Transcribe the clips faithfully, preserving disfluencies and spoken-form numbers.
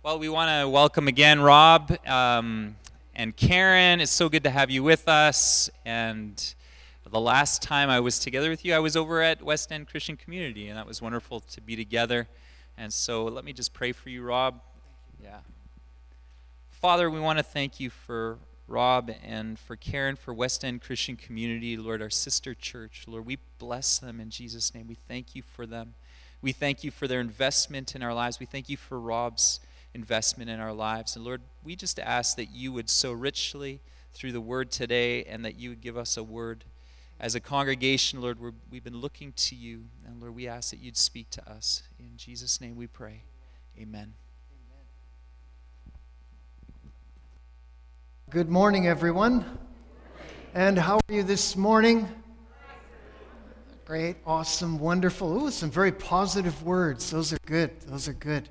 Well, we want to welcome again Rob um, and Karen. It's so good to have you with us. And the last time I was together with you, I was over at West End Christian Community, and that was wonderful to be together. And so let me just pray for you, Rob. Yeah. Father, we want to thank you for Rob and for Karen, for West End Christian Community, Lord, our sister church. Lord, we bless them in Jesus' name. We thank you for them. We thank you for their investment in our lives. We thank you for Rob's investment in our lives. And Lord, we just ask that you would so richly through the word today, and that you would give us a word. As a congregation, Lord, we're, we've been looking to you. And Lord, we ask that you'd speak to us. In Jesus' name we pray. Amen. Good morning, everyone. And how are you this morning? Great, awesome, wonderful. Ooh, some very positive words. Those are good. Those are good.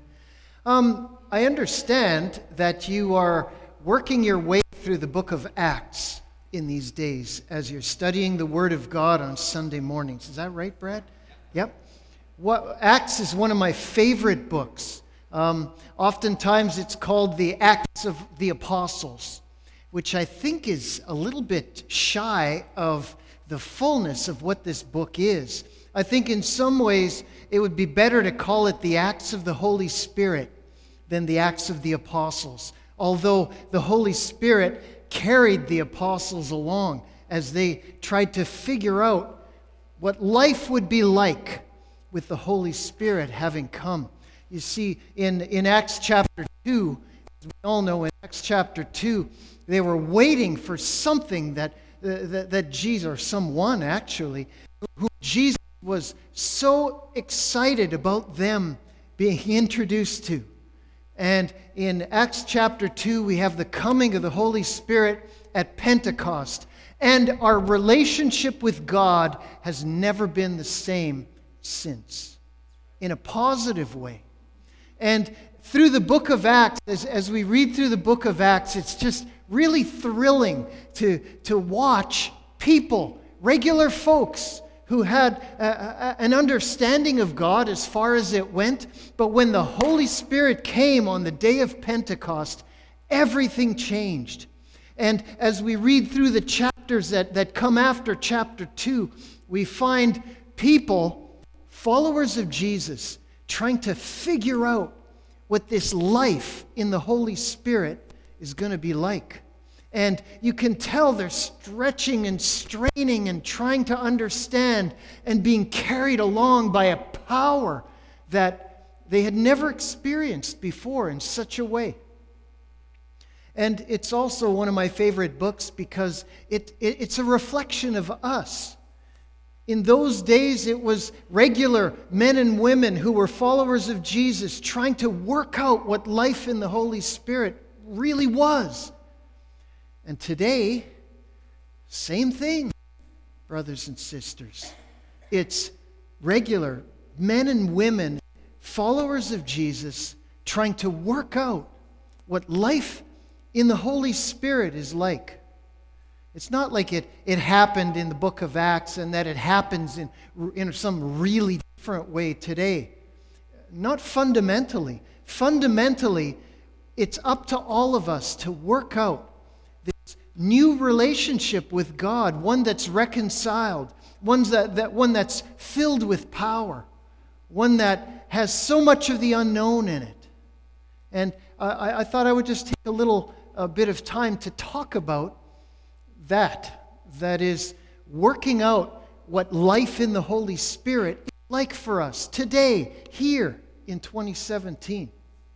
Um, I understand that you are working your way through the book of Acts in these days as you're studying the Word of God on Sunday mornings. Is that right, Brad? Yep. What, Acts is one of my favorite books. Um, oftentimes it's called the Acts of the Apostles, which I think is a little bit shy of the fullness of what this book is. I think in some ways it would be better to call it the Acts of the Holy Spirit than the Acts of the Apostles, although the Holy Spirit carried the apostles along as they tried to figure out what life would be like with the Holy Spirit having come. You see, in, in Acts chapter two, as we all know, in Acts chapter two, they were waiting for something that, uh, that, that Jesus, or someone actually, who Jesus was so excited about them being introduced to. And in Acts chapter two, we have the coming of the Holy Spirit at Pentecost. And our relationship with God has never been the same since, in a positive way. And through the book of Acts, as, as we read through the book of Acts, it's just really thrilling to, to watch people, regular folks, who had a, a, an understanding of God as far as it went. But when the Holy Spirit came on the day of Pentecost, everything changed. And as we read through the chapters that, that come after chapter two, we find people, followers of Jesus, trying to figure out what this life in the Holy Spirit is going to be like. And you can tell they're stretching and straining and trying to understand and being carried along by a power that they had never experienced before in such a way. And it's also one of my favorite books because it, it, it's a reflection of us. In those days, it was regular men and women who were followers of Jesus trying to work out what life in the Holy Spirit really was. And today, same thing, brothers and sisters. It's regular men and women, followers of Jesus, trying to work out what life in the Holy Spirit is like. It's not like it, it happened in the book of Acts and that it happens in, in some really different way today. Not fundamentally. Fundamentally, it's up to all of us to work out this new relationship with God, one that's reconciled, one, that, that, one that's filled with power, one that has so much of the unknown in it. And I, I thought I would just take a little a bit of time to talk about that, that is working out what life in the Holy Spirit is like for us today, here in twenty seventeen.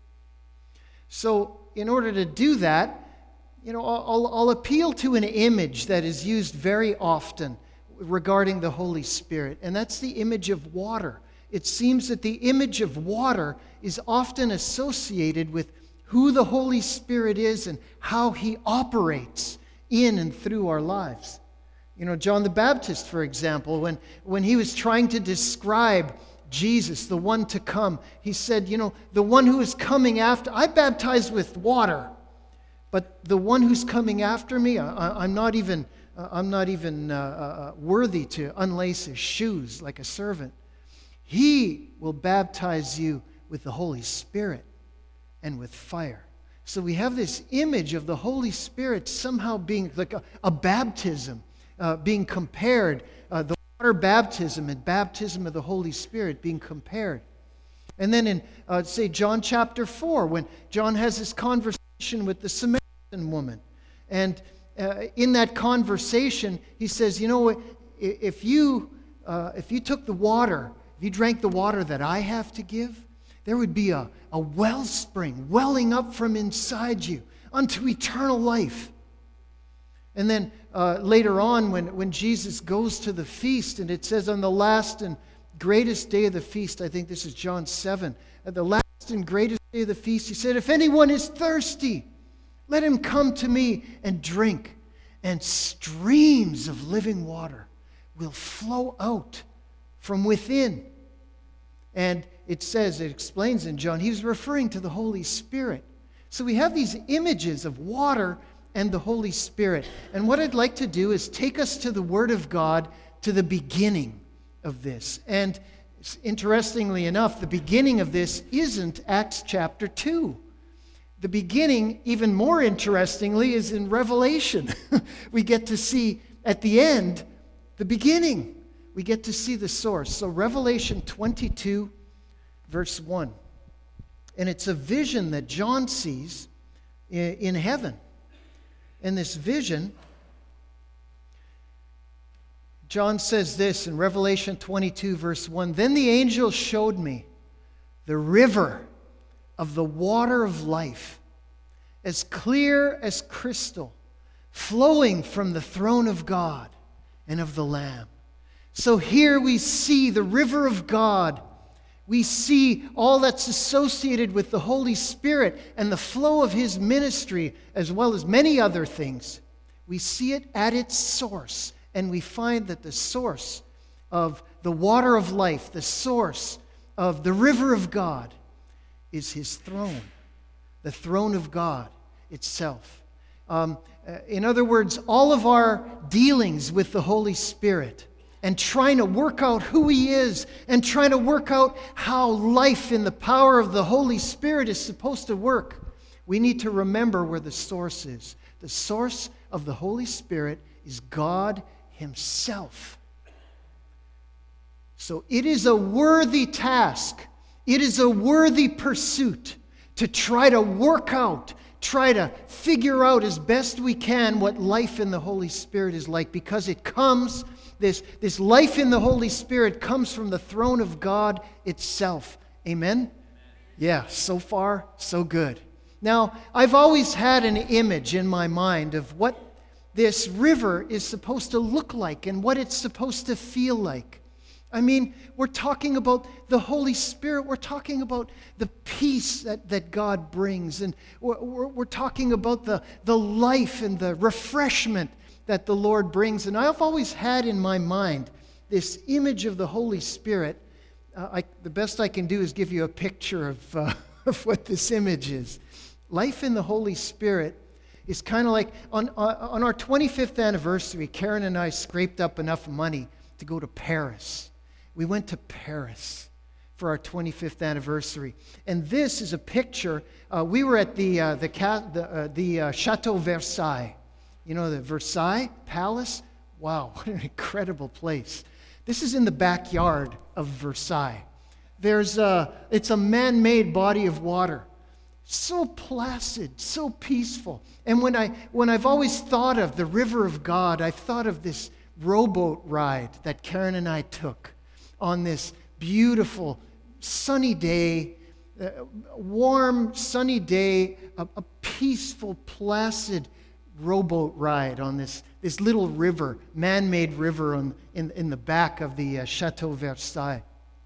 So in order to do that, you know, I'll, I'll appeal to an image that is used very often regarding the Holy Spirit, and that's the image of water. It seems that the image of water is often associated with who the Holy Spirit is and how He operates in and through our lives. You know, John the Baptist, for example, when, when he was trying to describe Jesus, the one to come, he said, you know, the one who is coming after, I baptize with water, but the one who's coming after me, I, I'm not even, uh, I'm not even uh, uh, worthy to unlace his shoes like a servant. He will baptize you with the Holy Spirit and with fire. So we have this image of the Holy Spirit somehow being like a, a baptism, uh, being compared, uh, the water baptism and baptism of the Holy Spirit being compared. And then in, uh, say, John chapter four, when John has this conversation with the Samaritan woman. And uh, in that conversation, he says, you know, if you, uh, if you took the water, if you drank the water that I have to give, there would be a, a wellspring welling up from inside you unto eternal life. And then uh, later on, when, when Jesus goes to the feast, and it says on the last and greatest day of the feast, I think this is John seven, at the last and greatest day of the feast, he said, if anyone is thirsty, let him come to me and drink, and streams of living water will flow out from within. And it says, it explains in John, he's referring to the Holy Spirit. So we have these images of water and the Holy Spirit. And what I'd like to do is take us to the Word of God, to the beginning of this. And interestingly enough, the beginning of this isn't Acts chapter two. The beginning, even more interestingly, is in Revelation. We get to see at the end the beginning. We get to see the source. So Revelation twenty-two, verse one. And it's a vision that John sees in heaven. And this vision, John says this in Revelation twenty-two, verse one. Then the angel showed me the river of the water of life, as clear as crystal, flowing from the throne of God and of the Lamb. So here we see the river of God. We see all that's associated with the Holy Spirit and the flow of His ministry, as well as many other things. We see it at its source, and we find that the source of the water of life, the source of the river of God, is His throne, the throne of God itself. Um, in other words, all of our dealings with the Holy Spirit and trying to work out who He is and trying to work out how life in the power of the Holy Spirit is supposed to work, we need to remember where the source is. The source of the Holy Spirit is God Himself. So it is a worthy task. It is a worthy pursuit to try to work out, try to figure out as best we can what life in the Holy Spirit is like, because it comes, this, this life in the Holy Spirit comes from the throne of God itself. Amen? Amen? Yeah, so far, so good. Now, I've always had an image in my mind of what this river is supposed to look like and what it's supposed to feel like. I mean, we're talking about the Holy Spirit. We're talking about the peace that, that God brings. And we're, we're, we're talking about the, the life and the refreshment that the Lord brings. And I've always had in my mind this image of the Holy Spirit. Uh, I, the best I can do is give you a picture of, uh, of what this image is. Life in the Holy Spirit is kind of like, on, on our twenty-fifth anniversary, Karen and I scraped up enough money to go to Paris. We went to Paris for our twenty-fifth anniversary. And this is a picture. Uh, we were at the, uh, the, the, uh, the uh, Chateau Versailles. You know, the Versailles Palace? Wow, what an incredible place. This is in the backyard of Versailles. There's a, it's a man-made body of water. So placid, so peaceful. And when, I, when I've always thought of the river of God, I've thought of this rowboat ride that Karen and I took on this beautiful sunny day, uh, warm sunny day, a, a peaceful, placid rowboat ride on this, this little river, man-made river on, in, in the back of the uh, Chateau Versailles.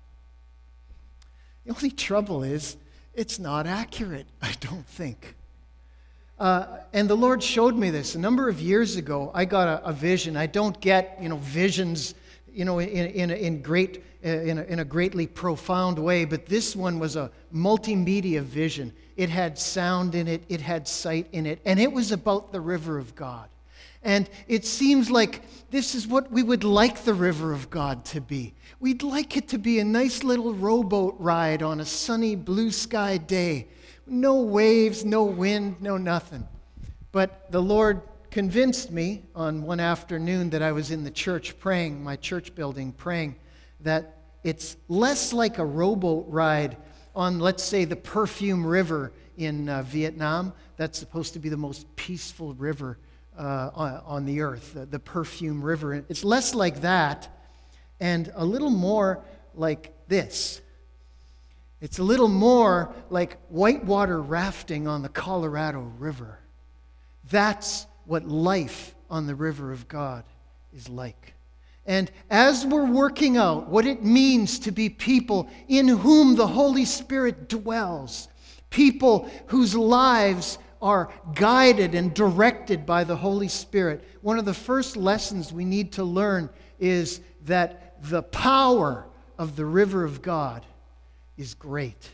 The only trouble is, it's not accurate, I don't think. Uh, and the Lord showed me this a number of years ago. I got a, a vision. I don't get, you know, visions, you know, in in in great uh, in a, in a greatly profound way. But this one was a multimedia vision. It had sound in it. It had sight in it, and it was about the river of God. And it seems like this is what we would like the river of God to be. We'd like it to be a nice little rowboat ride on a sunny blue sky day. No waves, no wind, no nothing. But the Lord convinced me on one afternoon that I was in the church praying, my church building, praying, that it's less like a rowboat ride on, let's say, the Perfume River in uh, Vietnam. That's supposed to be the most peaceful river uh, on, on the earth, the, the Perfume River. It's less like that and a little more like this. It's a little more like whitewater rafting on the Colorado River. That's what life on the river of God is like. And as we're working out what it means to be people in whom the Holy Spirit dwells, people whose lives are guided and directed by the Holy Spirit, one of the first lessons we need to learn is that the power of the river of God is great.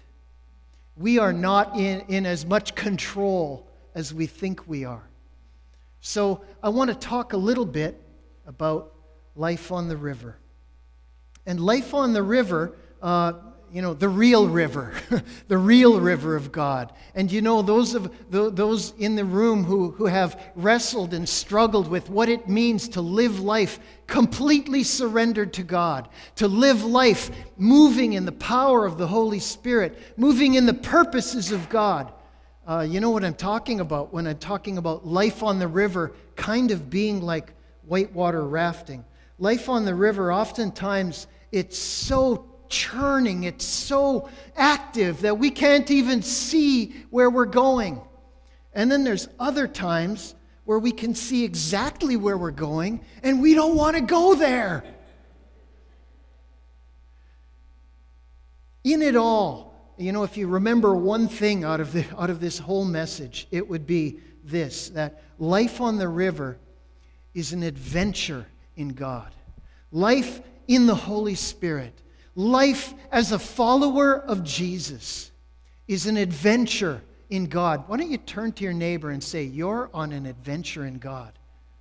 We are not in, in as much control as we think we are. So I want to talk a little bit about life on the river. And life on the river, uh, you know, the real river, the real river of God. And you know, those of those in the room who, who have wrestled and struggled with what it means to live life completely surrendered to God, to live life moving in the power of the Holy Spirit, moving in the purposes of God. Uh, you know what I'm talking about when I'm talking about life on the river kind of being like whitewater rafting. Life on the river, oftentimes, it's so churning, it's so active that we can't even see where we're going. And then there's other times where we can see exactly where we're going and we don't want to go there. In it all, you know, if you remember one thing out of the, out of this whole message, it would be this, that life on the river is an adventure in God. Life in the Holy Spirit. Life as a follower of Jesus is an adventure in God. Why don't you turn to your neighbor and say, you're on an adventure in God.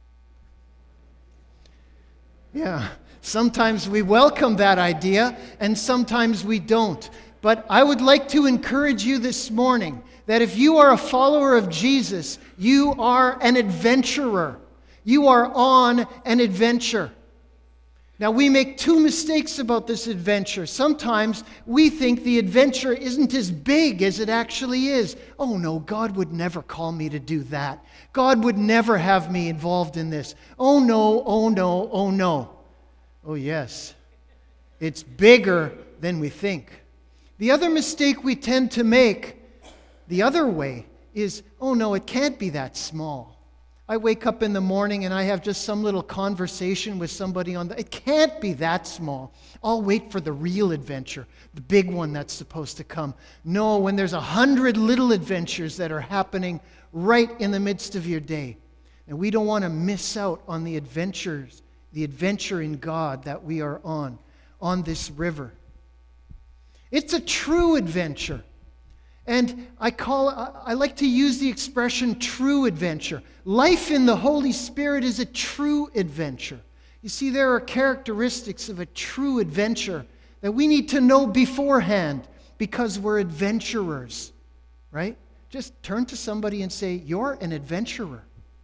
Yeah, sometimes we welcome that idea and sometimes we don't. But I would like to encourage you this morning that if you are a follower of Jesus, you are an adventurer. You are on an adventure. Now, we make two mistakes about this adventure. Sometimes we think the adventure isn't as big as it actually is. Oh no, God would never call me to do that. God would never have me involved in this. Oh no, oh no, oh no. Oh yes, it's bigger than we think. The other mistake we tend to make the other way is, oh no, it can't be that small. I wake up in the morning and I have just some little conversation with somebody on the... It can't be that small. I'll wait for the real adventure, the big one that's supposed to come. No, when there's a hundred little adventures that are happening right in the midst of your day. And we don't want to miss out on the adventures, the adventure in God that we are on, on this river. It's a true adventure. And I call I like to use the expression true adventure. Life in the Holy Spirit is a true adventure. You see, there are characteristics of a true adventure that we need to know beforehand because we're adventurers, right? Just turn to somebody and say, you're an adventurer.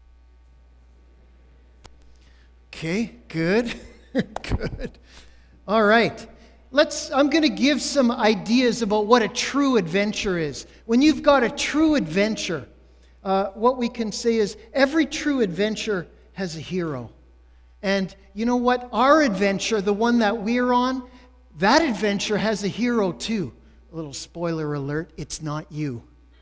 Okay, good, good. All right. Let's, I'm going to give some ideas about what a true adventure is. When you've got a true adventure, uh, what we can say is every true adventure has a hero. And you know what? Our adventure, the one that we're on, that adventure has a hero too. A little spoiler alert, it's not you.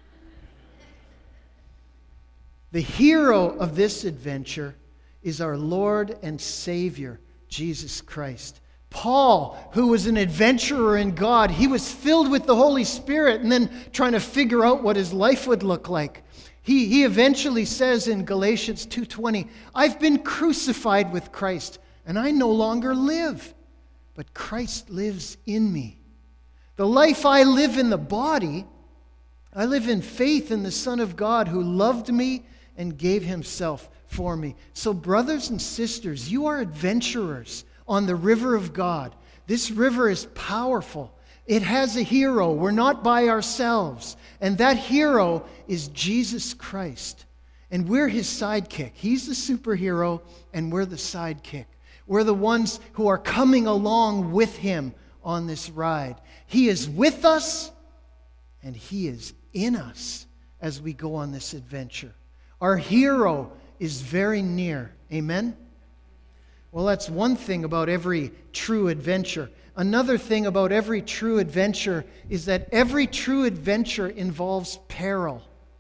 The hero of this adventure is our Lord and Savior, Jesus Christ. Paul, who was an adventurer in God, he was filled with the Holy Spirit and then trying to figure out what his life would look like. He, he eventually says in Galatians two twenty, I've been crucified with Christ, and I no longer live, but Christ lives in me. The life I live in the body, I live in faith in the Son of God who loved me and gave himself for me. So brothers and sisters, you are adventurers on the river of God. This river is powerful. It has a hero. We're not by ourselves. And that hero is Jesus Christ. And we're his sidekick. He's the superhero, and we're the sidekick. We're the ones who are coming along with him on this ride. He is with us, and he is in us as we go on this adventure. Our hero is very near. Amen? Well, that's one thing about every true adventure. Another thing about every true adventure is that every true adventure involves peril.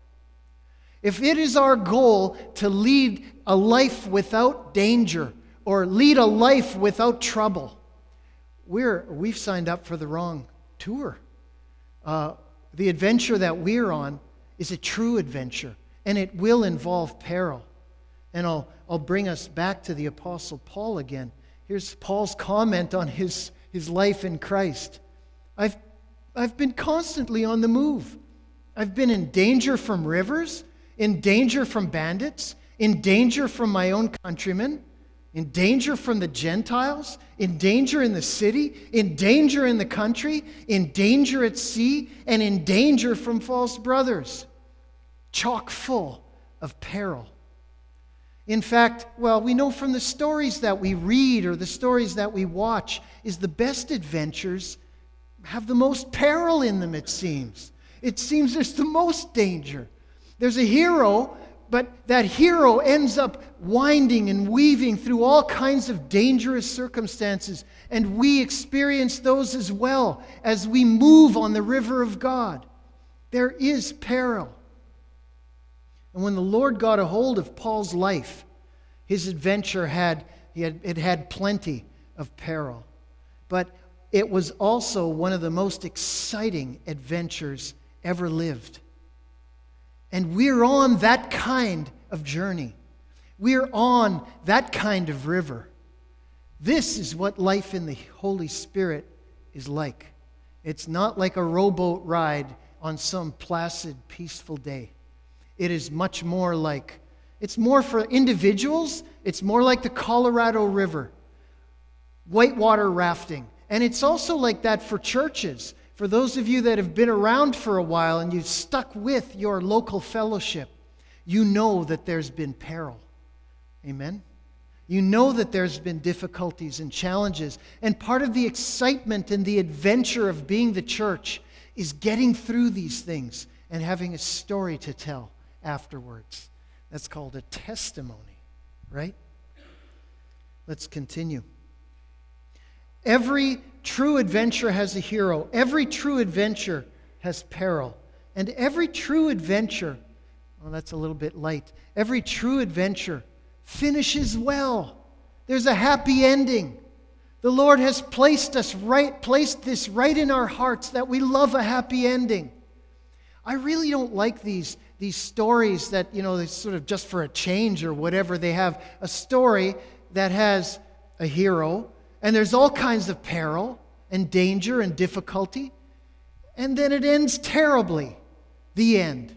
If it is our goal to lead a life without danger or lead a life without trouble, we're, we've signed up for the wrong tour. Uh, the adventure that we're on is a true adventure, and it will involve peril. And I'll, I'll bring us back to the Apostle Paul again. Here's Paul's comment on his, his life in Christ. I've, I've been constantly on the move. I've been in danger from rivers, in danger from bandits, in danger from my own countrymen, in danger from the Gentiles, in danger in the city, in danger in the country, in danger at sea, and in danger from false brothers. Chock full of peril. In fact, well, we know from the stories that we read or the stories that we watch is the best adventures have the most peril in them, it seems. It seems there's the most danger. There's a hero, but that hero ends up winding and weaving through all kinds of dangerous circumstances, and we experience those as well as we move on the river of God. There is peril. And when the Lord got a hold of Paul's life, his adventure had, he had it had plenty of peril. But it was also one of the most exciting adventures ever lived. And we're on that kind of journey. We're on that kind of river. This is what life in the Holy Spirit is like. It's not like a rowboat ride on some placid, peaceful day. It is much more like, it's more for individuals, it's more like the Colorado River, whitewater rafting. And it's also like that for churches. For those of you that have been around for a while and you've stuck with your local fellowship, you know that there's been peril. Amen? You know that there's been difficulties and challenges. And part of the excitement and the adventure of being the church is getting through these things and having a story to tell afterwards. That's called a testimony, right? Let's continue. Every true adventure has a hero. Every true adventure has peril. And every true adventure, well, that's a little bit light. Every true adventure finishes well. There's a happy ending. The Lord has placed us right, placed this right in our hearts that we love a happy ending. I really don't like these, these stories that, you know, they sort of just for a change or whatever. They have a story that has a hero, and there's all kinds of peril and danger and difficulty, and then it ends terribly. The end.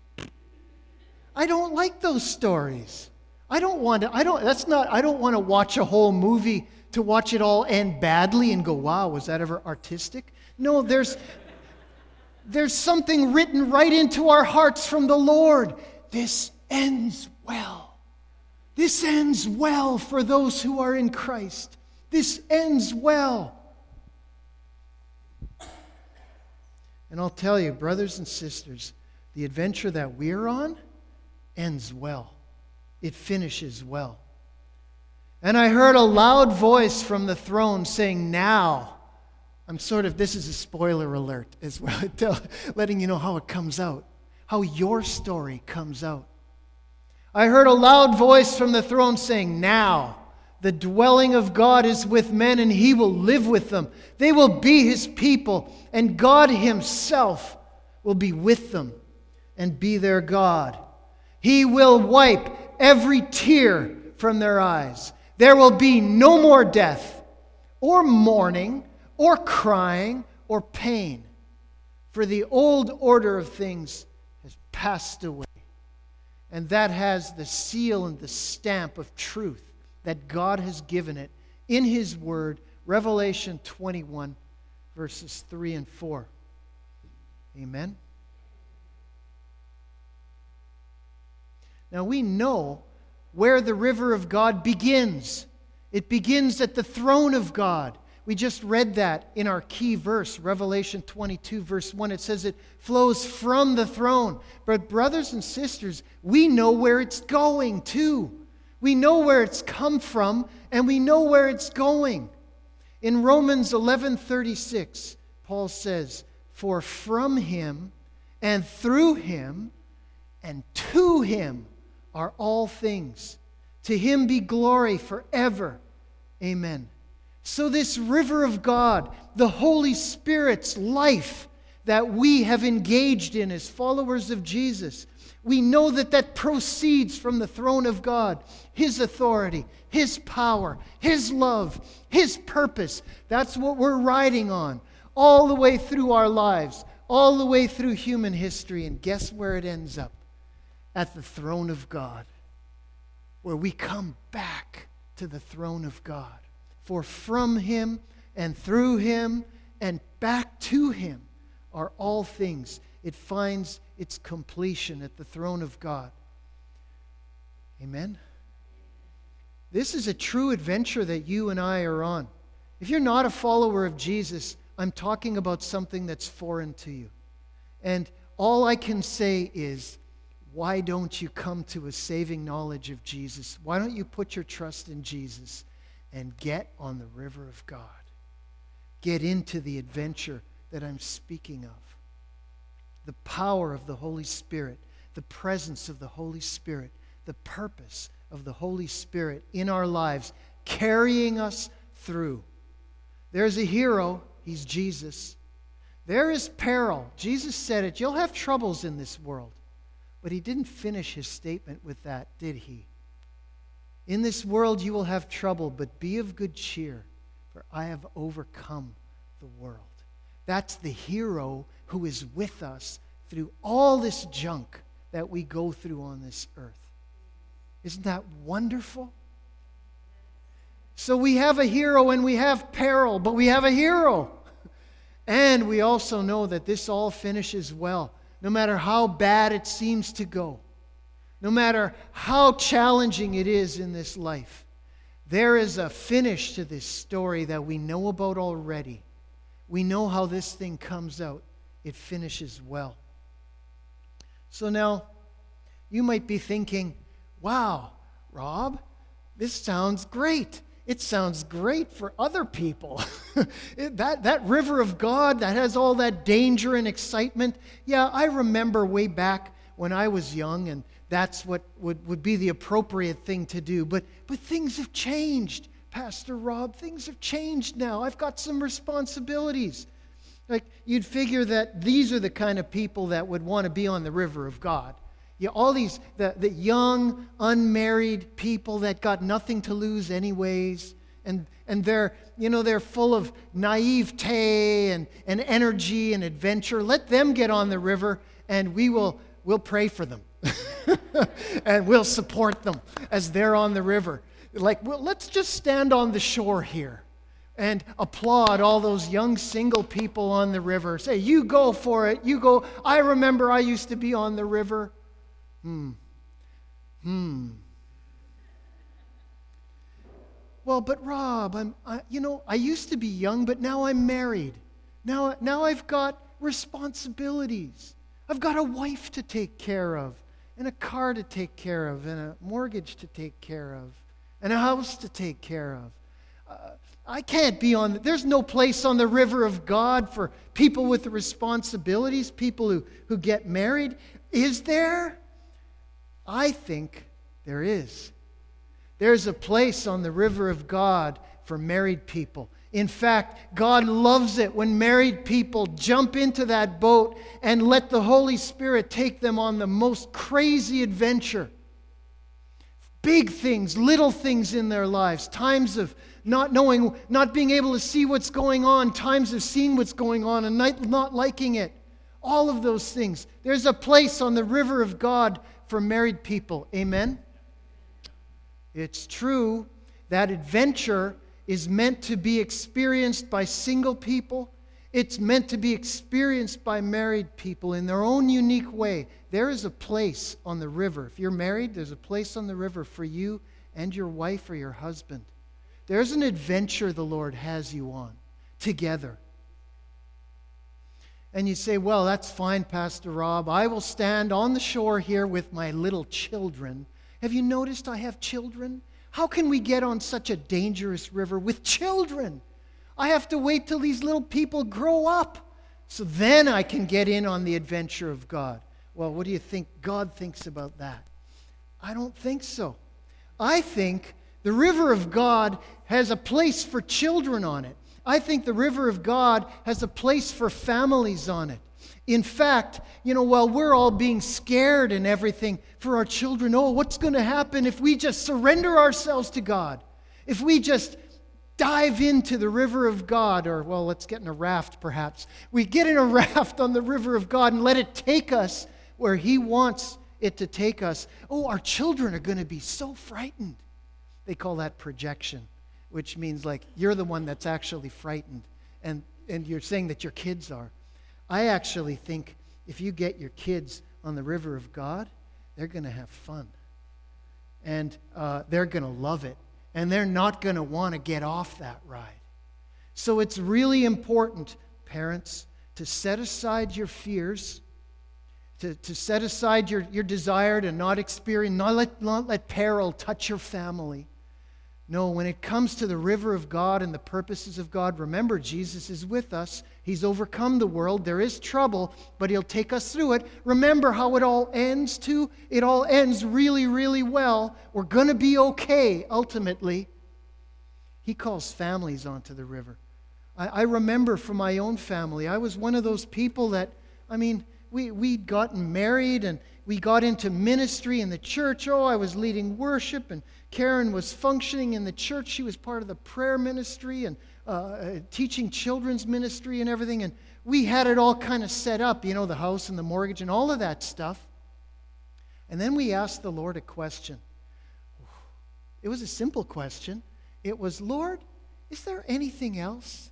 I don't like those stories. I don't want to, I don't, that's not, I don't want to watch a whole movie to watch it all end badly and go, wow, was that ever artistic? No, there's, there's something written right into our hearts from the Lord. This ends well. This ends well for those who are in Christ. This ends well. And I'll tell you, brothers and sisters, the adventure that we're on ends well. It finishes well. And I heard a loud voice from the throne saying, now. I'm sort of, this is a spoiler alert as well, tell, letting you know how it comes out, how your story comes out. I heard a loud voice from the throne saying, now. The dwelling of God is with men, and He will live with them. They will be His people, and God Himself will be with them and be their God. He will wipe every tear from their eyes. There will be no more death, or mourning, or crying, or pain, for the old order of things has passed away. And that has the seal and the stamp of truth that God has given it in His Word, Revelation twenty-one, verses three and four. Amen? Now we know where the river of God begins. It begins at the throne of God. We just read that in our key verse, Revelation twenty-two, verse one. It says it flows from the throne. But brothers and sisters, we know where it's going too. We know where it's come from, and we know where it's going. In Romans eleven thirty-six, Paul says, "For from Him and through Him and to Him are all things. To Him be glory forever. Amen." So this river of God, the Holy Spirit's life that we have engaged in as followers of Jesus, we know that that proceeds from the throne of God. His authority, His power, His love, His purpose. That's what we're riding on all the way through our lives, all the way through human history. And guess where it ends up? At the throne of God, where we come back to the throne of God. For from Him and through Him and back to Him are all things. It finds its completion at the throne of God. Amen? This is a true adventure that you and I are on. If you're not a follower of Jesus, I'm talking about something that's foreign to you. And all I can say is, why don't you come to a saving knowledge of Jesus? Why don't you put your trust in Jesus and get on the river of God? Get into the adventure that I'm speaking of. The power of the Holy Spirit, the presence of the Holy Spirit, the purpose of the Holy Spirit in our lives, carrying us through. There's a hero, He's Jesus. There is peril. Jesus said it. You'll have troubles in this world. But He didn't finish His statement with that, did He? In this world you will have trouble, but be of good cheer, for I have overcome the world. That's the hero who is with us through all this junk that we go through on this earth. Isn't that wonderful? So we have a hero and we have peril, but we have a hero. And we also know that this all finishes well, no matter how bad it seems to go. No matter how challenging it is in this life, there is a finish to this story that we know about already. We know how this thing comes out. It finishes well. So now, you might be thinking, wow, Rob, this sounds great. It sounds great for other people. it, that, that river of God that has all that danger and excitement. Yeah, I remember way back when I was young, and that's what would, would be the appropriate thing to do. But, but things have changed, Pastor Rob. Things have changed now. I've got some responsibilities. Like, you'd figure that these are the kind of people that would want to be on the river of God. Yeah, all these, the, the young, unmarried people that got nothing to lose anyways. And, and they're, you know, they're full of naivete and, and energy and adventure. Let them get on the river, and we will we'll pray for them. And we'll support them as they're on the river. Like, well, let's just stand on the shore here and applaud all those young single people on the river. Say, you go for it. You go. I remember I used to be on the river. Hmm. Hmm. Well, but Rob, I'm, I, you know, I used to be young, but now I'm married. Now, now I've got responsibilities. I've got a wife to take care of, and a car to take care of, and a mortgage to take care of, and a house to take care of. Uh, I can't be on, there's no place on the river of God for people with responsibilities, people who, who get married. Is there? I think there is. There's a place on the river of God for married people. In fact, God loves it when married people jump into that boat and let the Holy Spirit take them on the most crazy adventure. Big things, little things in their lives, times of not knowing, not being able to see what's going on, times of seeing what's going on and not liking it. All of those things. There's a place on the river of God for married people. Amen? It's true that adventure is meant to be experienced by single people. It's meant to be experienced by married people in their own unique way. There is a place on the river. If you're married, there's a place on the river for you and your wife or your husband. There's an adventure the Lord has you on together. And you say, well, that's fine, Pastor Rob. I will stand on the shore here with my little children. Have you noticed I have children? How can we get on such a dangerous river with children? I have to wait till these little people grow up, so then I can get in on the adventure of God. Well, what do you think God thinks about that? I don't think so. I think the river of God has a place for children on it. I think the river of God has a place for families on it. In fact, you know, while we're all being scared and everything for our children, oh, what's going to happen if we just surrender ourselves to God? If we just dive into the river of God, or, well, let's get in a raft perhaps. We get in a raft on the river of God and let it take us where He wants it to take us. Oh, our children are going to be so frightened. They call that projection, which means like you're the one that's actually frightened, and, and you're saying that your kids are. I actually think if you get your kids on the river of God, they're going to have fun. And uh, they're going to love it. And they're not going to want to get off that ride. So it's really important, parents, to set aside your fears, to, to set aside your, your desire to not experience, not let, not let peril touch your family. No, when it comes to the river of God and the purposes of God, remember, Jesus is with us. He's overcome the world. There is trouble, but He'll take us through it. Remember how it all ends, too? It all ends really, really well. We're going to be okay, ultimately. He calls families onto the river. I, I remember from my own family, I was one of those people that, I mean, we, we'd gotten married and we got into ministry in the church. Oh, I was leading worship, and Karen was functioning in the church. She was part of the prayer ministry and uh, teaching children's ministry and everything. And we had it all kind of set up, you know, the house and the mortgage and all of that stuff. And then we asked the Lord a question. It was a simple question. It was, Lord, is there anything else?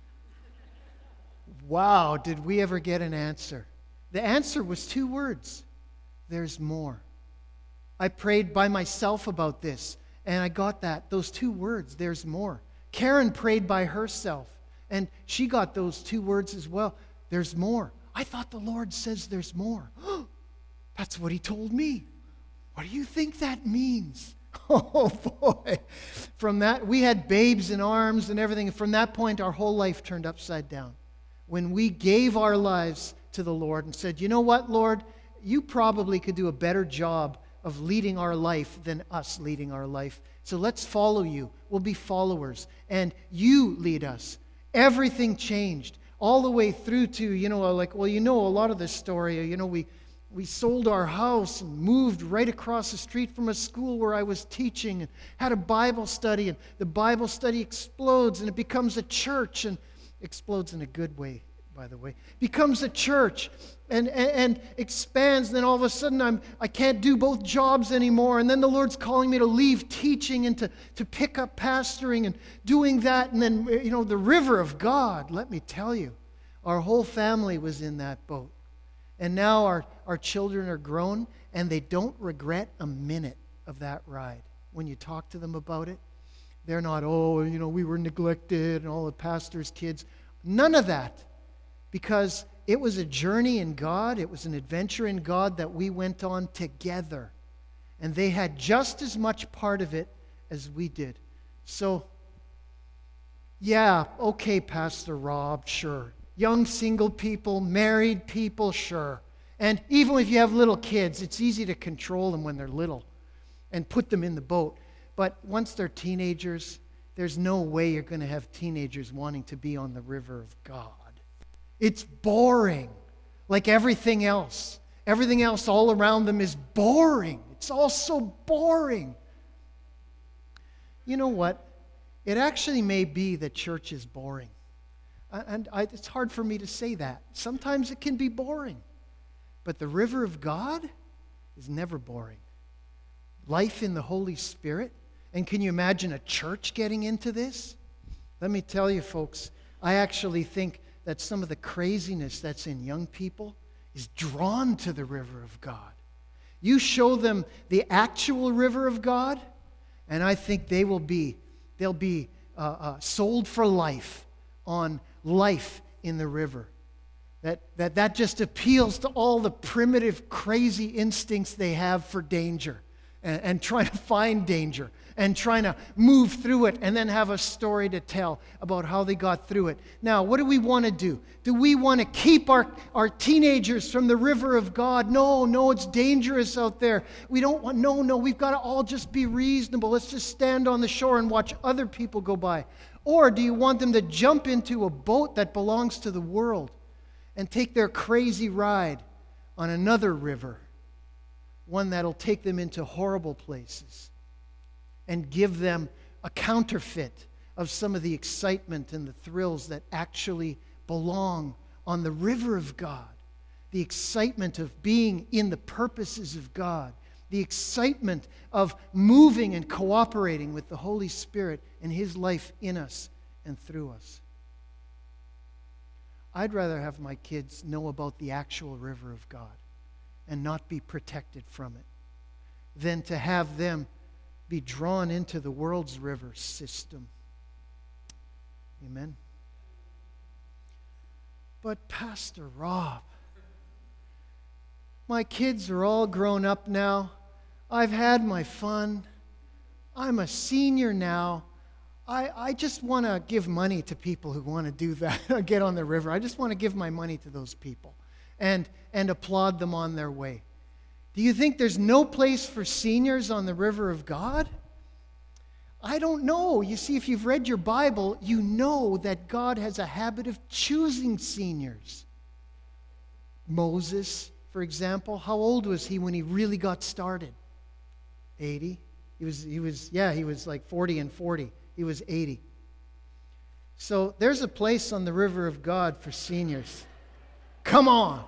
Wow, did we ever get an answer? The answer was two words. There's more. I prayed by myself about this, and I got that, those two words, there's more. Karen prayed by herself, and she got those two words as well. There's more. I thought the Lord says there's more. That's what He told me. What do you think that means? Oh, boy. From that, we had babes in arms and everything. From that point, our whole life turned upside down. When we gave our lives to the Lord and said, you know what, Lord, you probably could do a better job of leading our life than us leading our life. So let's follow you. We'll be followers. And you lead us. Everything changed. All the way through to, you know, like, well, you know a lot of this story. You know, we, we sold our house and moved right across the street from a school where I was teaching and had a Bible study. And the Bible study explodes and it becomes a church, and explodes in a good way, by the way, becomes a church and, and, and expands. And then all of a sudden I'm, I can't do both jobs anymore. And then the Lord's calling me to leave teaching and to, to pick up pastoring and doing that. And then, you know, the river of God, let me tell you, our whole family was in that boat. And now our, our children are grown and they don't regret a minute of that ride. When you talk to them about it, they're not, oh, you know, we were neglected and all the pastor's kids. None of that. Because it was a journey in God, it was an adventure in God that we went on together. And they had just as much part of it as we did. So, yeah, okay, Pastor Rob, sure. Young single people, married people, sure. And even if you have little kids, it's easy to control them when they're little and put them in the boat. But once they're teenagers, there's no way you're going to have teenagers wanting to be on the river of God. It's boring, like everything else. Everything else all around them is boring. It's all so boring. You know what? It actually may be that church is boring. And I, it's hard for me to say that. Sometimes it can be boring. But the river of God, is never boring. Life in the Holy Spirit. And can you imagine a church getting into this? Let me tell you, folks, I actually think that some of the craziness that's in young people is drawn to the river of God. You show them the actual river of God, and I think they will be, they'll be uh, uh, sold for life on life in the river. That, that that just appeals to all the primitive, crazy instincts they have for danger and, and trying to find danger and trying to move through it and then have a story to tell about how they got through it. Now, what do we want to do? Do we want to keep our, our teenagers from the river of God? No, no, it's dangerous out there. We don't want, no, no, we've got to all just be reasonable. Let's just stand on the shore and watch other people go by. Or do you want them to jump into a boat that belongs to the world and take their crazy ride on another river, one that'll take them into horrible places and give them a counterfeit of some of the excitement and the thrills that actually belong on the river of God? The excitement of being in the purposes of God, the excitement of moving and cooperating with the Holy Spirit and His life in us and through us. I'd rather have my kids know about the actual river of God and not be protected from it than to have them be drawn into the world's river system. Amen. But Pastor Rob, my kids are all grown up now. I've had my fun. I'm a senior now. I, I just want to give money to people who want to do that, get on the river. I just want to give my money to those people and, and applaud them on their way. Do you think there's no place for seniors on the river of God? I don't know. You see, if you've read your Bible, you know that God has a habit of choosing seniors. Moses, for example, how old was he when he really got started? eighty. He was, he was, yeah, he was like forty and forty. He was eighty. So there's a place on the river of God for seniors. Come on.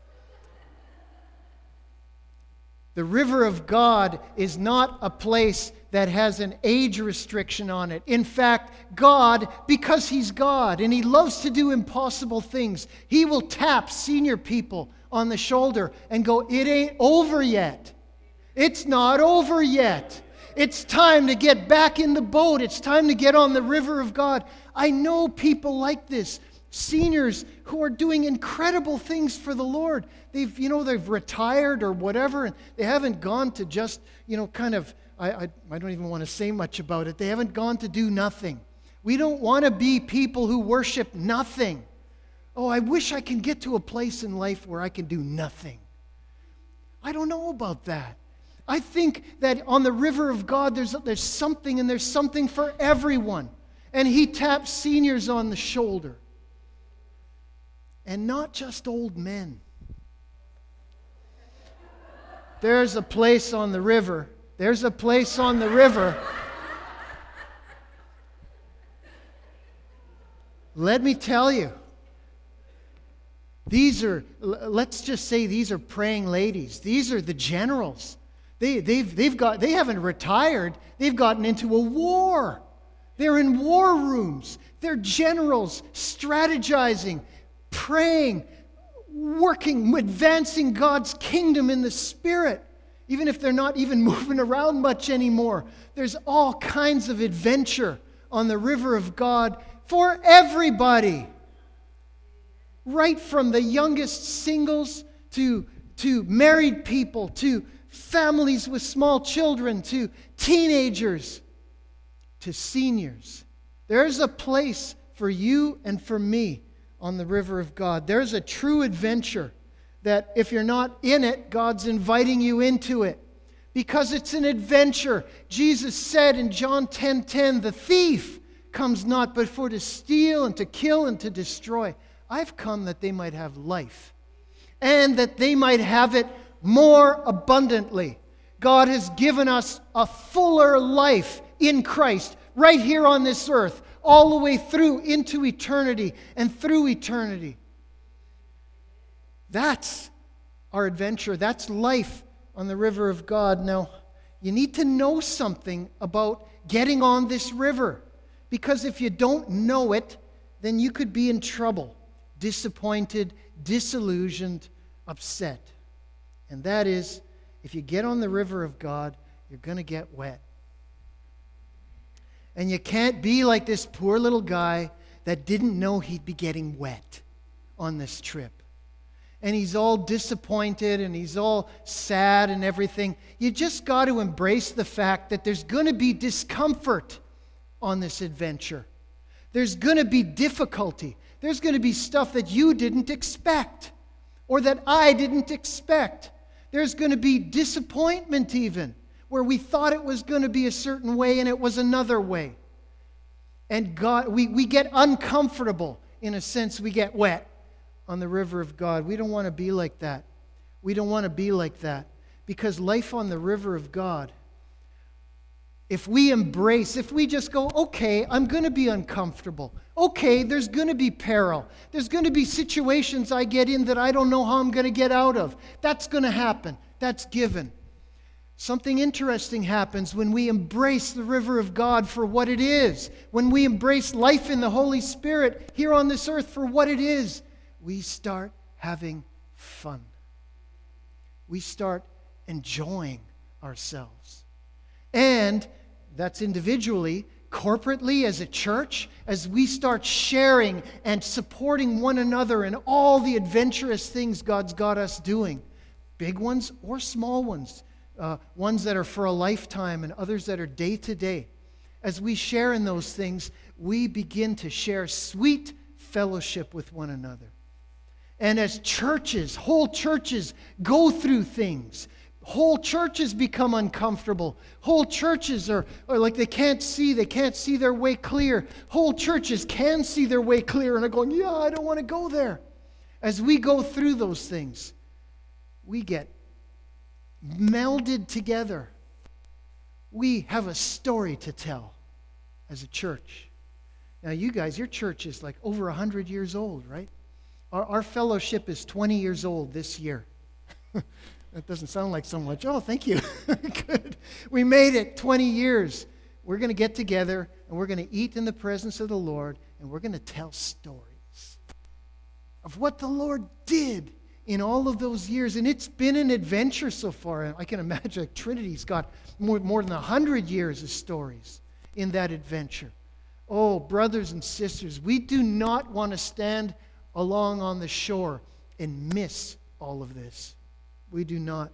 The river of God is not a place that has an age restriction on it. In fact, God, because He's God and He loves to do impossible things, He will tap senior people on the shoulder and go, "It ain't over yet. It's not over yet. It's time to get back in the boat. It's time to get on the river of God." I know people like this. Seniors who are doing incredible things for the Lord. They've, you know, they've retired or whatever, and they haven't gone to just, you know, kind of, I, I, I don't even want to say much about it. They haven't gone to do nothing. We don't want to be people who worship nothing. Oh, I wish I can get to a place in life where I can do nothing. I don't know about that. I think that on the river of God, there's, there's something, and there's something for everyone. And He taps seniors on the shoulder. And not just old men. There's a place on the river. There's a place on the river. Let me tell you. These are, let's just say these are praying ladies. These are the generals. They, they've, they've got, they haven't retired. They've gotten into a war. They're in war rooms. They're generals strategizing, praying, working, advancing God's kingdom in the Spirit. Even if they're not even moving around much anymore. There's all kinds of adventure on the river of God for everybody. Right from the youngest singles to, to married people, to families with small children, to teenagers, to seniors. There's a place for you and for me on the river of God. There's a true adventure that if you're not in it, God's inviting you into it. Because it's an adventure. Jesus said in John ten ten, "The thief comes not but for to steal and to kill and to destroy. I've come that they might have life, and that they might have it more abundantly." God has given us a fuller life in Christ right here on this earth, all the way through into eternity and through eternity. That's our adventure. That's life on the river of God. Now, you need to know something about getting on this river, because if you don't know it, then you could be in trouble, disappointed, disillusioned, upset. And that is, if you get on the river of God, you're going to get wet. And you can't be like this poor little guy that didn't know he'd be getting wet on this trip. And he's all disappointed and he's all sad and everything. You just got to embrace the fact that there's going to be discomfort on this adventure. There's going to be difficulty. There's going to be stuff that you didn't expect or that I didn't expect. There's going to be disappointment even, where we thought it was going to be a certain way and it was another way. And God, we, we get uncomfortable. In a sense, we get wet on the river of God. We don't want to be like that. We don't want to be like that. Because life on the river of God, if we embrace, if we just go, okay, I'm going to be uncomfortable. Okay, there's going to be peril. There's going to be situations I get in that I don't know how I'm going to get out of. That's going to happen. That's given. Something interesting happens when we embrace the river of God for what it is. When we embrace life in the Holy Spirit here on this earth for what it is, we start having fun. We start enjoying ourselves. And that's individually, corporately, as a church, as we start sharing and supporting one another in all the adventurous things God's got us doing, big ones or small ones. Uh, ones that are for a lifetime and others that are day to day. As we share in those things, we begin to share sweet fellowship with one another. And as churches, whole churches go through things, whole churches become uncomfortable. Whole churches are, are like they can't see, they can't see their way clear. Whole churches can see their way clear and are going, yeah, I don't want to go there. As we go through those things, we get melded together. We have a story to tell as a church. Now you guys, your church is like over one hundred years old, right? Our, our fellowship is twenty years old this year. That doesn't sound like so much. Oh, thank you. Good. We made it twenty years. We're going to get together and we're going to eat in the presence of the Lord and we're going to tell stories of what the Lord did in all of those years. And it's been an adventure so far. I can imagine like Trinity's got more, more than one hundred years of stories in that adventure. Oh, brothers and sisters, we do not want to stand along on the shore and miss all of this. We do not.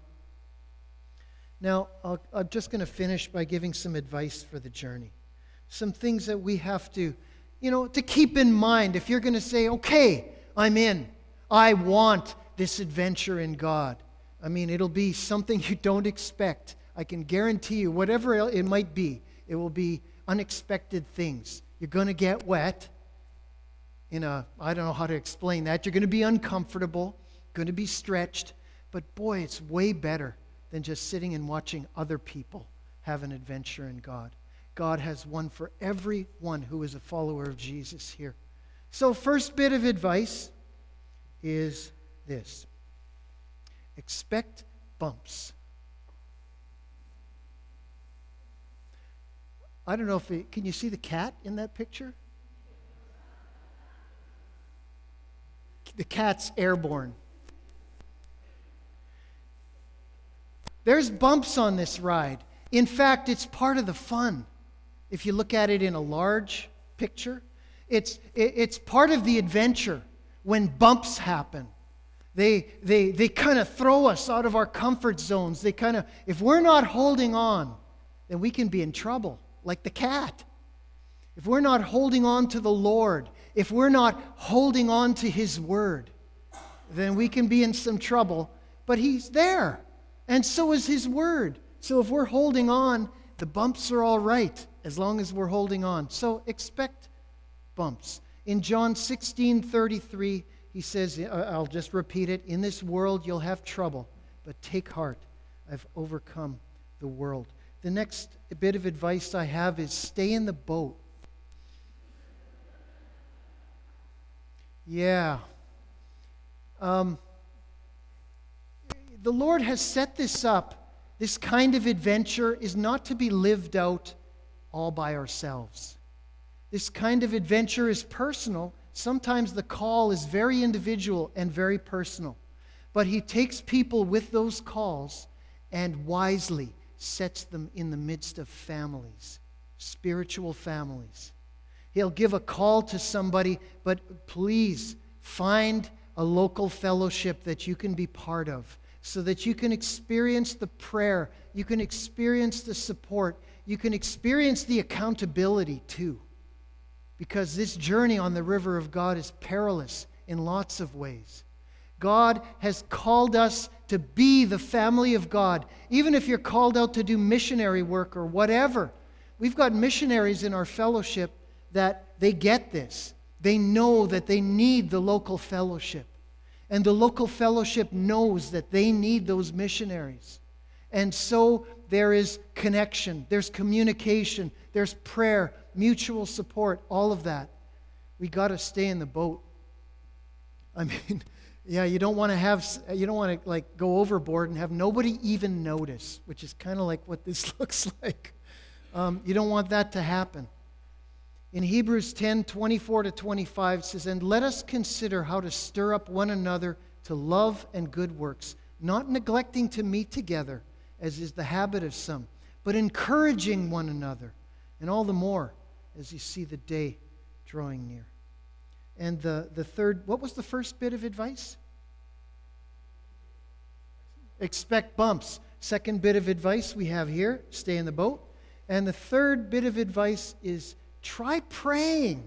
Now, I'll, I'm just going to finish by giving some advice for the journey. Some things that we have to, you know, to keep in mind if you're going to say, okay, I'm in. I want this adventure in God. I mean, it'll be something you don't expect. I can guarantee you, whatever it might be, it will be unexpected things. You're going to get wet. In a, I don't know how to explain that. You're going to be uncomfortable, going to be stretched. But boy, it's way better than just sitting and watching other people have an adventure in God. God has one for everyone who is a follower of Jesus here. So first bit of advice is this. Expect bumps. I don't know if it, can you see the cat in that picture? The cat's airborne. There's bumps on this ride. In fact, it's part of the fun. If you look at it in a large picture, it's it, it's part of the adventure when bumps happen. They, they, they kind of throw us out of our comfort zones. They kind of, if we're not holding on, then we can be in trouble, like the cat. If we're not holding on to the Lord, if we're not holding on to His Word, then we can be in some trouble. But He's there, and so is His Word. So if we're holding on, the bumps are all right, as long as we're holding on. So expect bumps. In John sixteen thirty-three, He says, I'll just repeat it, in this world you'll have trouble, but take heart, I've overcome the world. The next bit of advice I have is stay in the boat. Yeah. Um, the Lord has set this up. This kind of adventure is not to be lived out all by ourselves. This kind of adventure is personal. Sometimes the call is very individual and very personal. But He takes people with those calls and wisely sets them in the midst of families, spiritual families. He'll give a call to somebody, but please find a local fellowship that you can be part of so that you can experience the prayer, you can experience the support, you can experience the accountability too. Because this journey on the river of God is perilous in lots of ways. God has called us to be the family of God. Even if you're called out to do missionary work or whatever, we've got missionaries in our fellowship that they get this. They know that they need the local fellowship. And the local fellowship knows that they need those missionaries. And so there is connection, there's communication, there's prayer, mutual support, all of that. We got to stay in the boat. I mean, yeah, you don't want to have, you don't want to like go overboard and have nobody even notice, which is kind of like what this looks like. Um, you don't want that to happen. In Hebrews ten, twenty-four to twenty-five, it says, "And let us consider how to stir up one another to love and good works, not neglecting to meet together, as is the habit of some, but encouraging one another, and all the more as you see the day drawing near." And the, the third, what was the first bit of advice? Expect bumps. Second bit of advice we have here, stay in the boat. And the third bit of advice is try praying.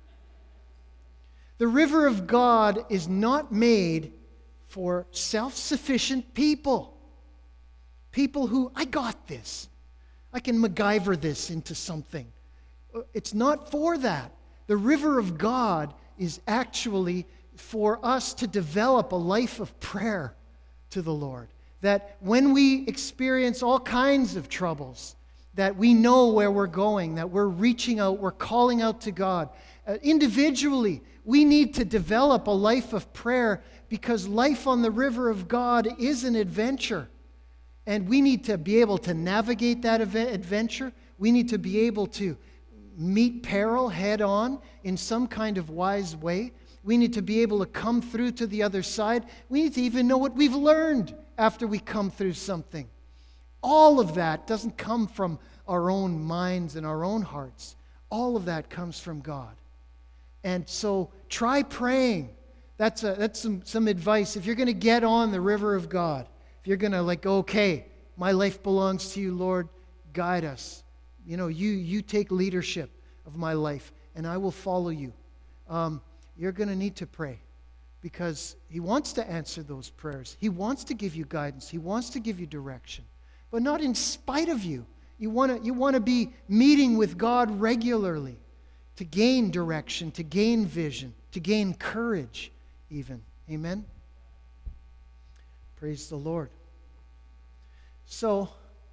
The river of God is not made for self-sufficient people. People who, I got this. I can MacGyver this into something. It's not for that. The river of God is actually for us to develop a life of prayer to the Lord. That when we experience all kinds of troubles, that we know where we're going, that we're reaching out, we're calling out to God. Uh, individually, we need to develop a life of prayer because life on the river of God is an adventure. And we need to be able to navigate that adventure. We need to be able to meet peril head on in some kind of wise way. We need to be able to come through to the other side. We need to even know what we've learned after we come through something. All of that doesn't come from our own minds and our own hearts. All of that comes from God. And so try praying. That's, a, that's some, some advice. If you're going to get on the river of God, if you're going to like, okay, my life belongs to you, Lord, guide us. You know, you, you take leadership of my life, and I will follow you. Um, you're going to need to pray because He wants to answer those prayers. He wants to give you guidance. He wants to give you direction, but not in spite of you. You want to you want to be meeting with God regularly to gain direction, to gain vision, to gain courage even. Amen? Praise the Lord. So,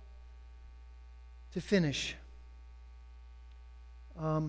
to finish, um,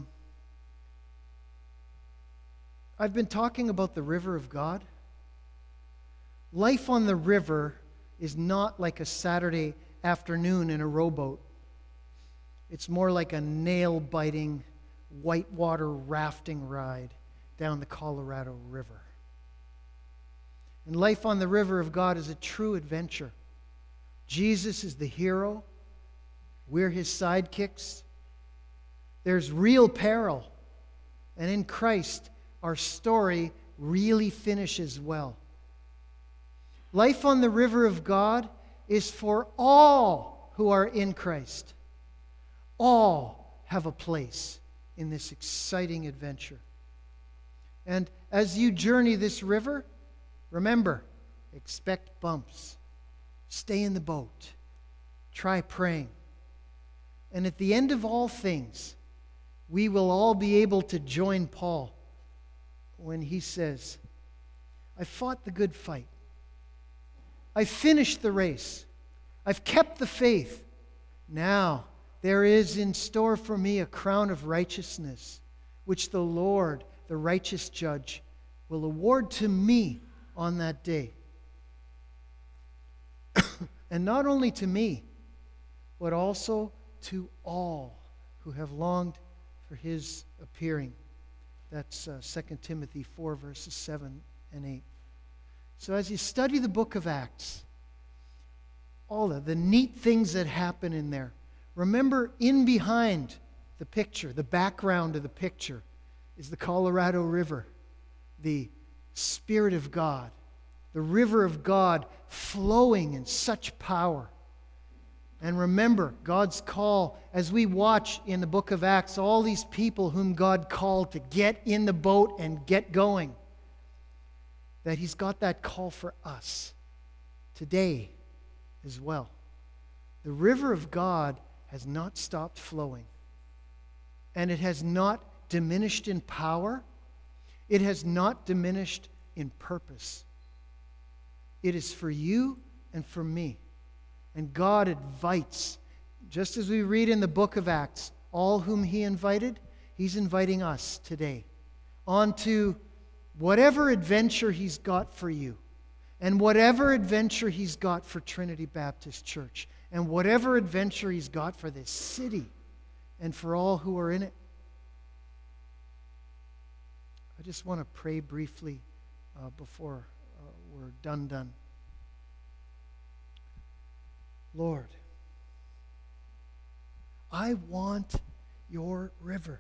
I've been talking about the river of God. Life on the river is not like a Saturday afternoon in a rowboat. It's more like a nail-biting, whitewater rafting ride down the Colorado River. And life on the river of God is a true adventure. Jesus is the hero. We're His sidekicks. There's real peril. And in Christ, our story really finishes well. Life on the river of God is for all who are in Christ. All have a place in this exciting adventure. And as you journey this river, remember, expect bumps. Stay in the boat. Try praying. And at the end of all things, we will all be able to join Paul when he says, I fought the good fight. I finished the race. I've kept the faith. Now there is in store for me a crown of righteousness, which the Lord, the righteous judge, will award to me on that day. And not only to me, but also to all who have longed for his appearing. That's uh, Second Timothy four, verses seven and eight. So as you study the book of Acts, all the, the neat things that happen in there, remember in behind the picture, the background of the picture, is the Colorado River, the Spirit of God, the river of God flowing in such power. And remember God's call as we watch in the book of Acts all these people whom God called to get in the boat and get going, that he's got that call for us today as well. The river of God has not stopped flowing, and it has not diminished in power. It has not diminished in purpose. It is for you and for me. And God invites, just as we read in the book of Acts, all whom he invited, he's inviting us today onto whatever adventure he's got for you, and whatever adventure he's got for Trinity Baptist Church, and whatever adventure he's got for this city and for all who are in it. I just want to pray briefly uh, before uh, we're done done. Lord, I want your river.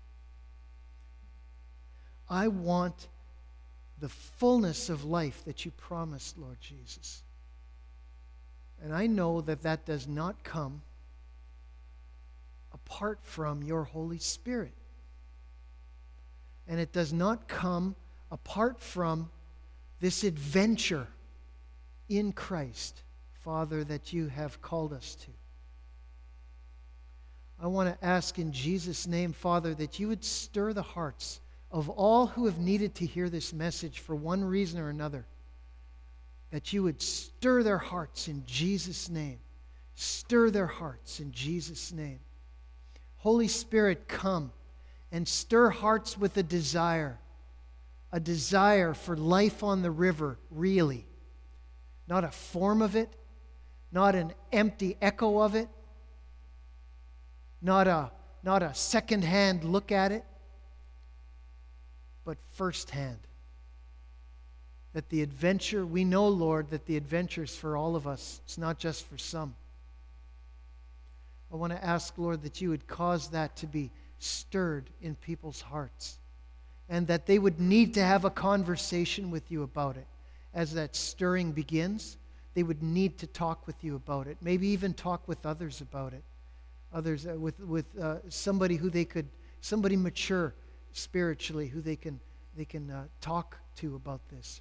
I want the fullness of life that you promised, Lord Jesus. And I know that that does not come apart from your Holy Spirit. And it does not come apart from this adventure in Christ, Father, that you have called us to. I want to ask in Jesus' name, Father, that you would stir the hearts of all who have needed to hear this message for one reason or another, that you would stir their hearts in Jesus' name. Stir their hearts in Jesus' name. Holy Spirit, come and stir hearts with a desire, a desire for life on the river, really. Not a form of it, not an empty echo of it, not a, not a second-hand look at it, but firsthand. That the adventure, we know, Lord, that the adventure is for all of us. It's not just for some. I want to ask, Lord, that you would cause that to be stirred in people's hearts, and that they would need to have a conversation with you about it. As that stirring begins, they would need to talk with you about it, maybe even talk with others about it, others uh, with with uh, somebody who they could, somebody mature spiritually who they can they can uh, talk to about this.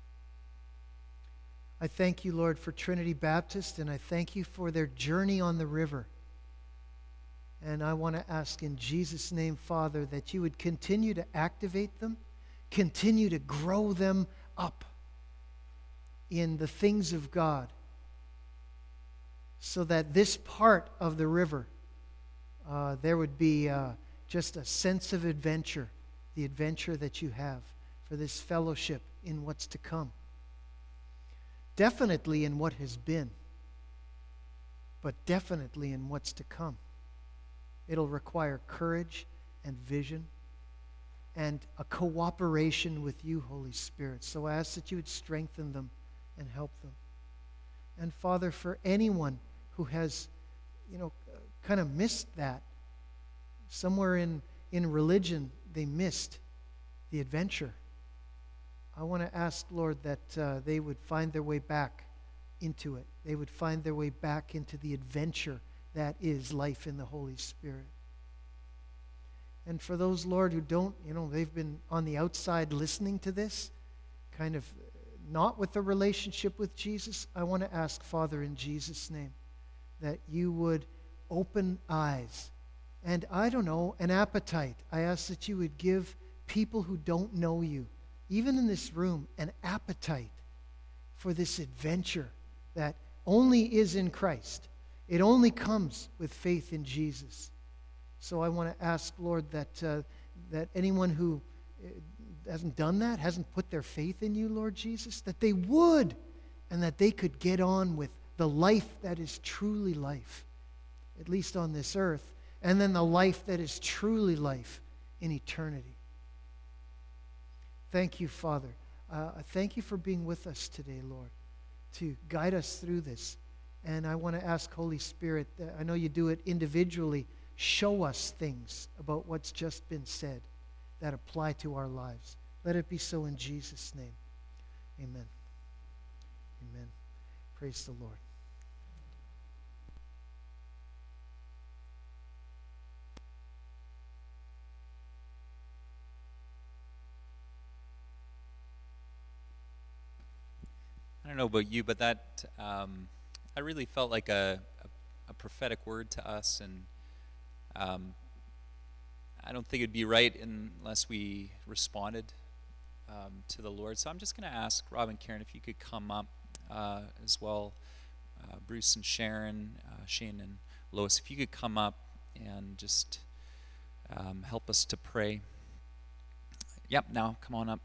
I thank you, Lord, for Trinity Baptist, and I thank you for their journey on the river. And I want to ask in Jesus' name, Father, that you would continue to activate them, continue to grow them up in the things of God, so that this part of the river, uh, there would be uh, just a sense of adventure, the adventure that you have for this fellowship in what's to come. Definitely in what has been, but definitely in what's to come. It'll require courage and vision and a cooperation with you, Holy Spirit. So I ask that you would strengthen them and help them. And Father, for anyone who has, you know, kind of missed that, somewhere in, in religion they missed the adventure, I want to ask, Lord, that uh, they would find their way back into it. They would find their way back into the adventure that is life in the Holy Spirit. And for those, Lord, who don't, you know, they've been on the outside listening to this, kind of not with a relationship with Jesus, I want to ask, Father, in Jesus' name, that you would open eyes and, I don't know, an appetite. I ask that you would give people who don't know you, even in this room, an appetite for this adventure that only is in Christ. It only comes with faith in Jesus. So I want to ask, Lord, that uh, that anyone who hasn't done that, hasn't put their faith in you, Lord Jesus, that they would, and that they could get on with the life that is truly life, at least on this earth, and then the life that is truly life in eternity. Thank you, Father. Uh, thank you for being with us today, Lord, to guide us through this. And I want to ask, Holy Spirit, that I know you do it individually, show us things about what's just been said that apply to our lives. Let it be so in Jesus' name. Amen. Amen. Praise the Lord. I don't know about you, but that um, I really felt like a, a, a prophetic word to us, and um, I don't think it'd be right unless we responded um, to the Lord. So I'm just going to ask Rob and Karen if you could come up uh, as well. Uh, Bruce and Sharon, uh, Shane and Lois, if you could come up and just um, help us to pray. Yep, now come on up.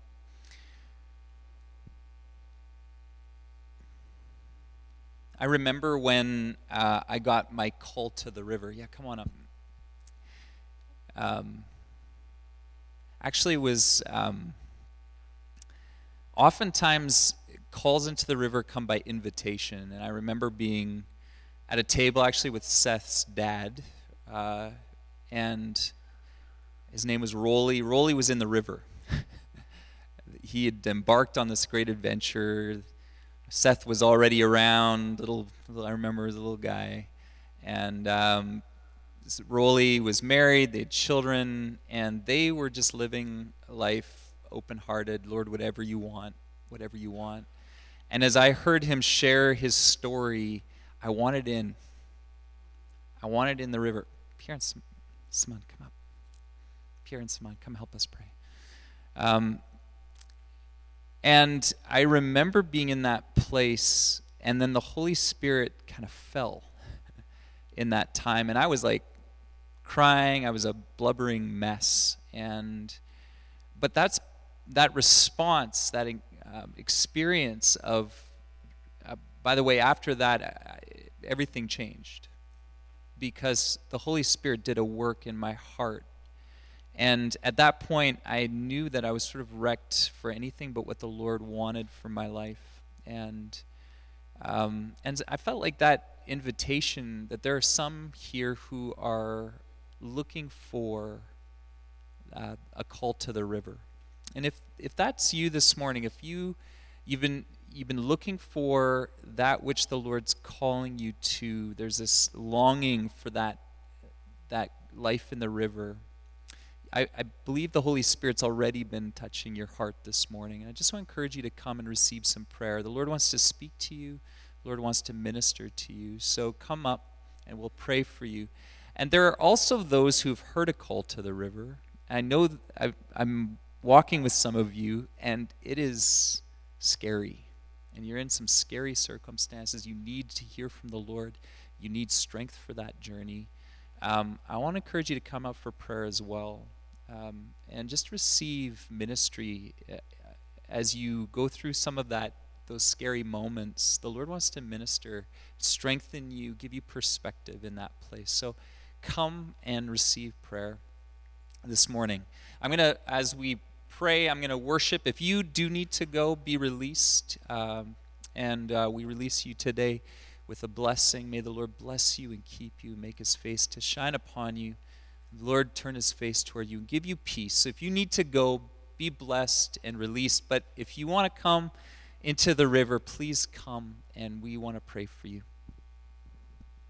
I remember when uh, I got my call to the river. Yeah, come on up. Um, actually, it was um, oftentimes calls into the river come by invitation. And I remember being at a table actually with Seth's dad, uh, and his name was Rolly. Rolly was in the river. He had embarked on this great adventure. Seth was already around, little, little I remember as a little guy, and um, Rolly was married, they had children, and they were just living life open-hearted, Lord, whatever you want, whatever you want. And as I heard him share his story, I wanted in. I wanted in the river. Pierre and Simon, come up. Pierre and Simon, come help us pray. Um, And I remember being in that place, and then the Holy Spirit kind of fell in that time. And I was like crying. I was a blubbering mess. And but that's that response, that uh, experience of, uh, by the way, after that, I, everything changed. Because the Holy Spirit did a work in my heart. And at that point, I knew that I was sort of wrecked for anything but what the Lord wanted for my life. And um, and I felt like that invitation, that there are some here who are looking for uh, a call to the river. And if if that's you this morning, if you you've been you've been looking for that which the Lord's calling you to, there's this longing for that that life in the river. I, I believe the Holy Spirit's already been touching your heart this morning. And I just want to encourage you to come and receive some prayer. The Lord wants to speak to you. The Lord wants to minister to you. So come up and we'll pray for you. And there are also those who've heard a call to the river. I know I've, I'm walking with some of you, and it is scary. And you're in some scary circumstances. You need to hear from the Lord. You need strength for that journey. Um, I want to encourage you to come up for prayer as well. Um, and just receive ministry as you go through some of that, those scary moments. The Lord wants to minister, strengthen you, give you perspective in that place. So come and receive prayer this morning. I'm going to, as we pray, I'm going to worship. If you do need to go, be released. Um, and uh, we release you today with a blessing. May the Lord bless you and keep you, make his face to shine upon you. The Lord turn his face toward you and give you peace. So if you need to go, be blessed and released. But if you want to come into the river, please come, and we want to pray for you.